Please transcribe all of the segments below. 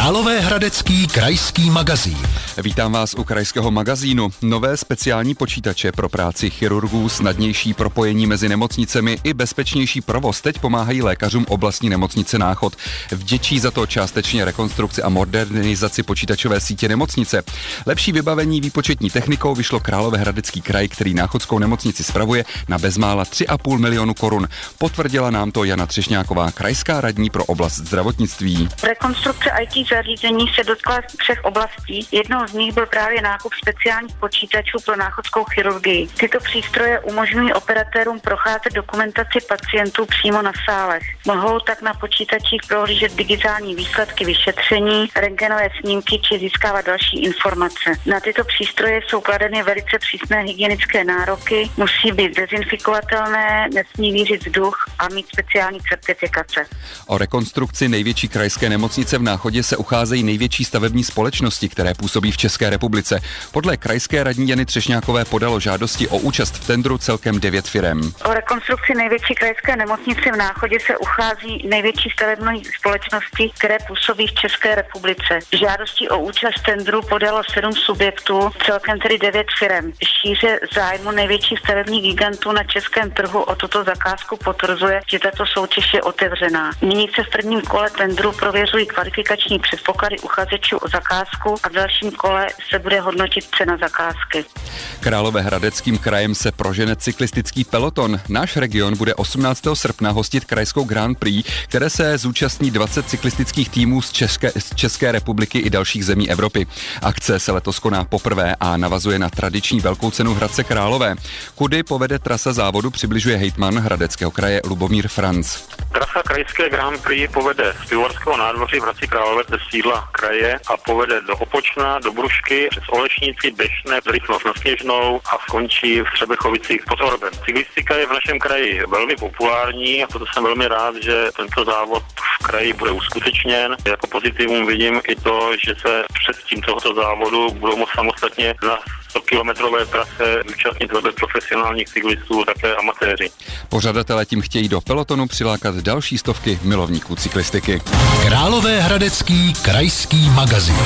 Královéhradecký krajský magazín. Vítám vás u krajského magazínu. Nové speciální počítače pro práci chirurgů, snadnější propojení mezi nemocnicemi i bezpečnější provoz teď pomáhají lékařům oblastní nemocnice Náchod. Vděčí za to částečně rekonstrukci a modernizaci počítačové sítě nemocnice. Lepší vybavení výpočetní technikou vyšlo Královéhradecký kraj, který náchodskou nemocnici spravuje, na bezmála 3,5 milionu korun. Potvrdila nám to Jana Třešňáková, krajská radní pro oblast zdravotnictví. Rekonstrukce IT zařízení se dotkla 3 oblastí. Jednou z nich byl právě nákup speciálních počítačů pro náchodskou chirurgii. Tyto přístroje umožňují operatérům procházet dokumentaci pacientů přímo na sálech. Mohou tak na počítačích prohlížet digitální výsledky vyšetření, rentgenové snímky či získávat další informace. Na tyto přístroje jsou kladeny velice přísné hygienické nároky, musí být dezinfikovatelné, nesmí vířit vzduch a mít speciální certifikace. O rekonstrukci největší krajské nemocnice v Náchodě se ucházejí největší stavební společnosti, které působí v České republice. Podle krajské radní Jany Třešňákové podalo žádosti o účast v tendru celkem 9 firem. O rekonstrukci největší krajské nemocnice v Náchodě se uchází největší stavební společnosti, které působí v České republice. Žádosti o účast v tendru podalo 7 subjektů, celkem tedy 9 firem. Šíře zájmu největších stavebních gigantů na českém trhu o tuto zakázku potvrzuje, že tato soutěž je otevřená. Nyní se v prvním kole tendru prověřují kvalifikační předpoklady uchazečů o zakázku a v dalším kole se bude hodnotit cena zakázky. Královéhradeckým krajem se prožene cyklistický peloton. Náš region bude 18. srpna hostit krajskou Grand Prix, které se zúčastní 20 cyklistických týmů z České republiky i dalších zemí Evropy. Akce se letos koná poprvé a navazuje na tradiční velkou cenu Hradce Králové. Kudy povede trasa závodu, přibližuje hejtman Hradeckého kraje Lubomír Franc. Trasa krajské Grand Prix povede z Pivovarského nádvoří v Hradci Králové ze sídla kraje a povede do Opočna, do Brušky, přes Olešnici, Bešné, Rychlost na Sněžnou a skončí v Třebechovicích pod Orbem. Cyklistika je v našem kraji velmi populární a proto jsem velmi rád, že tento závod v kraji bude uskutečněn. Jako pozitivum vidím i to, že se před tím tohoto závodu budou moct samostatně na 100-kilometrové trase zúčastnit vedle profesionálních cyklistů také amatéři. Pořadatelé tím chtějí do pelotonu přilákat další stovky milovníků cyklistiky. Královéhradecký krajský magazín.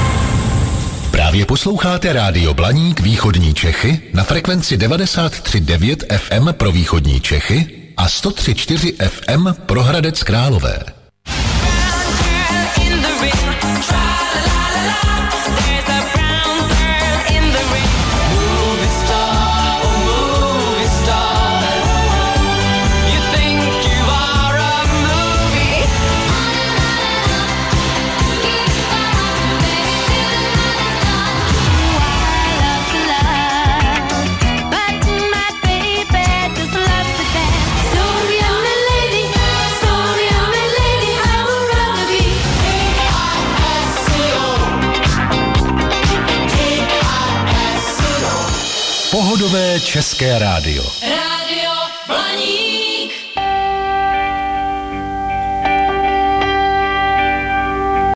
Právě posloucháte Rádio Blaník východní Čechy na frekvenci 93,9 FM pro východní Čechy a 103,4 FM pro Hradec Králové. Pohodové české rádio. Rádio Blaník.